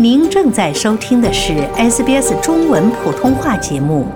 您正在收听的是 SBS 中文普通话节目。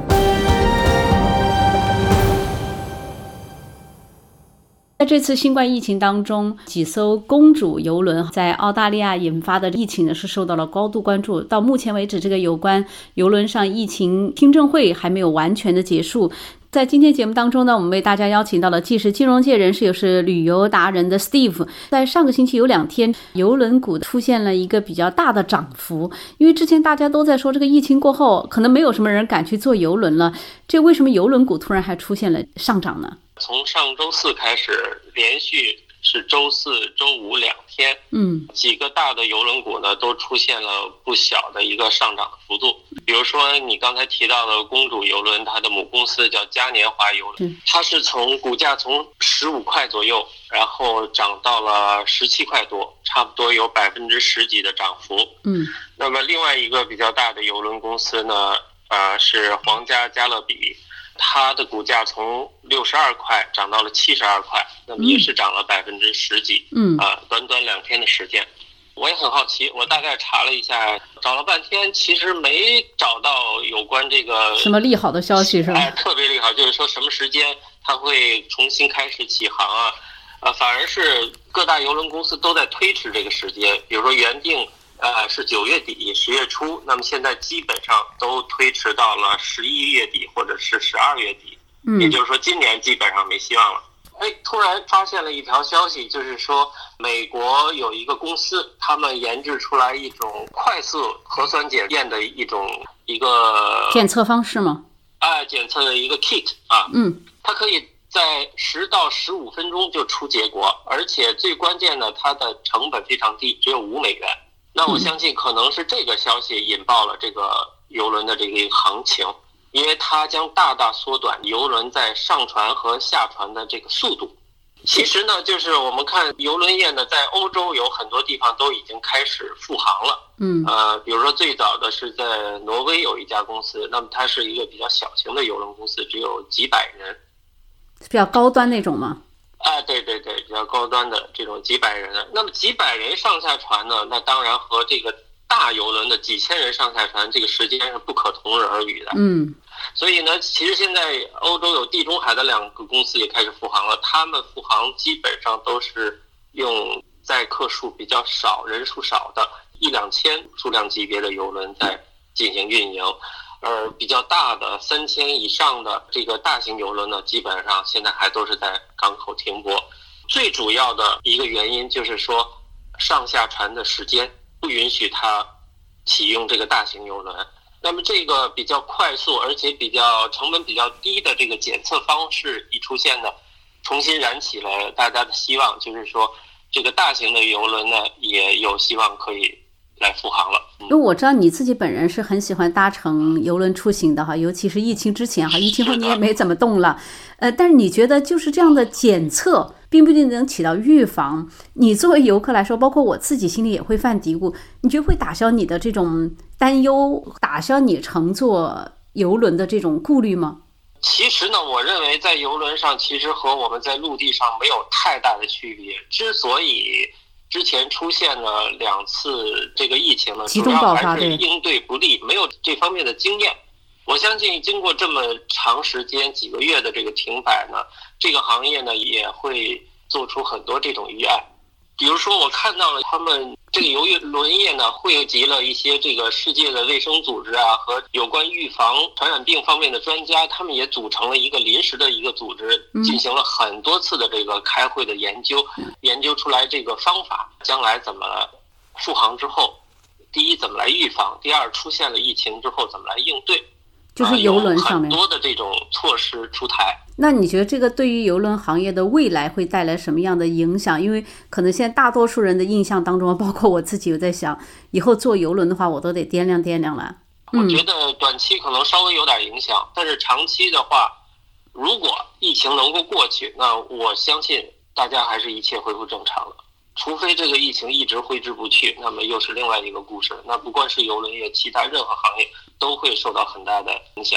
在这次新冠疫情当中，几艘公主邮轮在澳大利亚引发的疫情呢是受到了高度关注。到目前为止，这个有关邮轮上疫情听证会还没有完全的结束。在今天节目当中呢，我们为大家邀请到了既是金融界人士又是旅游达人的 Steve。 在上个星期有2天，邮轮股出现了一个比较大的涨幅，因为之前大家都在说这个疫情过后可能没有什么人敢去坐邮轮了，这为什么邮轮股突然还出现了上涨呢？ 从上周四开始，连续是周四周五2天，几个大的邮轮股呢都出现了不小的一个上涨的幅度。比如说你刚才提到的公主邮轮，它的母公司叫嘉年华邮轮，它是股价从15块左右，然后涨到了17块多，差不多有10%几的涨幅。那么另外一个比较大的邮轮公司呢，是皇家加勒比。它的股价从62块涨到了72块，那么也是涨了10%几。短短2天的时间，我也很好奇，我大概查了一下，找了半天，其实没找到有关这个什么利好的消息是吧？ 特别利好，就是说什么时间它会重新开始起航啊？反而是各大邮轮公司都在推迟这个时间，比如说原定是9月底10月初，那么现在基本上都推迟到了11月底或者是12月底，也就是说今年基本上没希望了。突然发现了一条消息，就是说美国有一个公司，他们研制出来一种快速核酸检验的一个检测方式吗？ 检测的一个 kit 它可以在10到15分钟就出结果，而且最关键的，它的成本非常低，只有$5。那我相信可能是这个消息引爆了这个邮轮的这个行情，因为它将大大缩短邮轮在上船和下船的这个速度。其实呢，就是我们看邮轮业呢，在欧洲有很多地方都已经开始复航了。比如说最早的是在挪威有一家公司，那么它是一个比较小型的邮轮公司，只有几百人， 比较高端那种吗？ 对，比较高端的这种几百人。那么几百人上下船呢，那当然和这个大邮轮的几千人上下船这个时间是不可同日而语的。所以呢，其实现在欧洲有地中海的2个公司也开始复航了，他们复航基本上都是用载客数比较少、人数少的1-2千数量级别的邮轮在进行运营。比较大的3000以上的这个大型邮轮呢，基本上现在还都是在港口停泊。最主要的一个原因就是说，上下船的时间不允许它启用这个大型邮轮。那么这个比较快速而且成本比较低的这个检测方式一出现呢，重新燃起了大家的希望，就是说这个大型的邮轮呢也有希望可以来复航了。 因为我知道你自己本人是很喜欢搭乘邮轮出行的哈，尤其是疫情之前哈，疫情后你也没怎么动了。但是你觉得就是这样的检测并不一定能起到预防，你作为游客来说，包括我自己心里也会犯嘀咕，你觉得会打消你的这种担忧，打消你乘坐邮轮的这种顾虑吗？ 其实呢，我认为在邮轮上其实和我们在陆地上没有太大的区别。之所以之前出现了2次这个疫情呢，主要还是应对不力，没有这方面的经验。我相信经过这么长时间几个月的这个停摆呢，这个行业呢也会做出很多这种预案。比如说我看到了他们这个邮轮业呢汇集了一些这个世界的卫生组织和有关预防传染病方面的专家，他们也组成了一个临时的一个组织，进行了很多次的这个开会的研究，研究出来这个方法，将来怎么复航之后，第一怎么来预防，第二出现了疫情之后怎么来应对， 就是邮轮上面很多的这种措施出台。 那你觉得这个对于邮轮行业的未来会带来什么样的影响？因为可能现在大多数人的印象当中，包括我自己有在想，以后坐邮轮的话我都得掂量了。 我觉得短期可能稍微有点影响，但是长期的话，如果疫情能够过去，那我相信大家还是一切恢复正常了。除非这个疫情一直挥之不去，那么又是另外一个故事。那不管是邮轮业，其他任何行业都会受到很大的影响。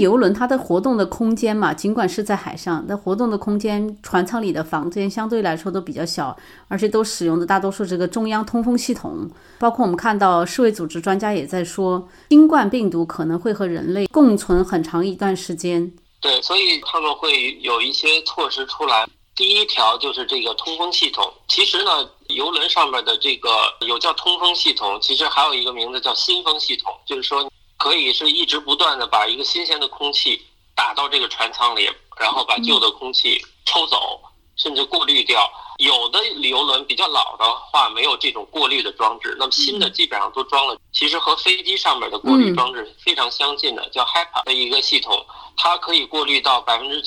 邮轮它的活动的空间嘛，尽管是在海上，但活动的空间，船舱里的房间相对来说都比较小，而且都使用的大多数这个中央通风系统。包括我们看到世卫组织专家也在说，新冠病毒可能会和人类共存很长一段时间。 对，所以他们会有一些措施出来。第一条就是这个通风系统。其实呢，邮轮上面的这个有叫通风系统，其实还有一个名字叫新风系统，就是说可以是一直不断的把一个新鲜的空气打到这个船舱里，然后把旧的空气抽走，甚至过滤掉。有的邮轮比较老的话没有这种过滤的装置，那么新的基本上都装了，其实和飞机上面的过滤装置非常相近的，叫 HEPA 的一个系统，它可以过滤到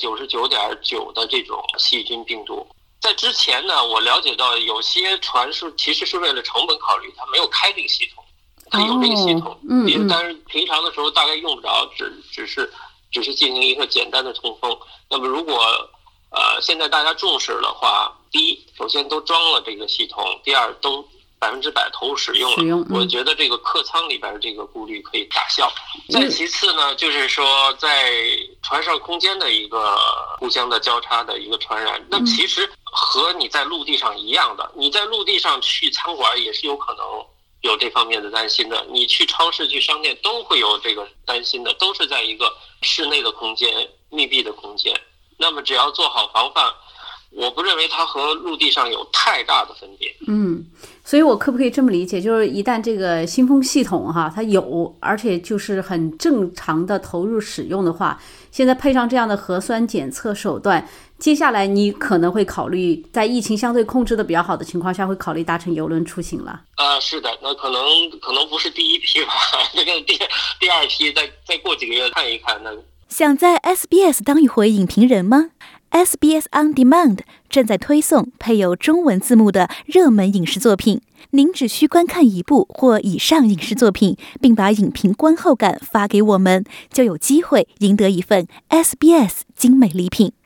99.9% 的这种细菌病毒。在之前呢，我了解到有些船其实是为了成本考虑，它没有开这个系统，它有这个系统，但是平常的时候大概用不着，只是进行一个简单的通风。那么如果现在大家重视的话，第一，首先都装了这个系统；第二，都100%投入使用了。我觉得这个客舱里边这个顾虑可以打消。再其次呢，就是说在船上空间的一个互相的交叉的一个传染，那其实和你在陆地上一样的，你在陆地上去餐馆也是有可能有这方面的担心的，你去超市去商店都会有这个担心的，都是在一个室内的空间，密闭的空间。那么只要做好防范，我不认为它和陆地上有太大的分别。 所以我可不可以这么理解，就是一旦这个新风系统它有，而且就是很正常的投入使用的话，现在配上这样的核酸检测手段，接下来你可能会考虑在疫情相对控制的比较好的情况下，会考虑搭乘邮轮出行了。 是的，那可能不是第一批吧，这个第二批再过几个月看一看呢。 想在 SBS 当一回影评人吗？ SBS On Demand 正在推送配有中文字幕的热门影视作品，您只需观看一部或以上影视作品，并把影评观后感发给我们，就有机会赢得一份 SBS 精美礼品。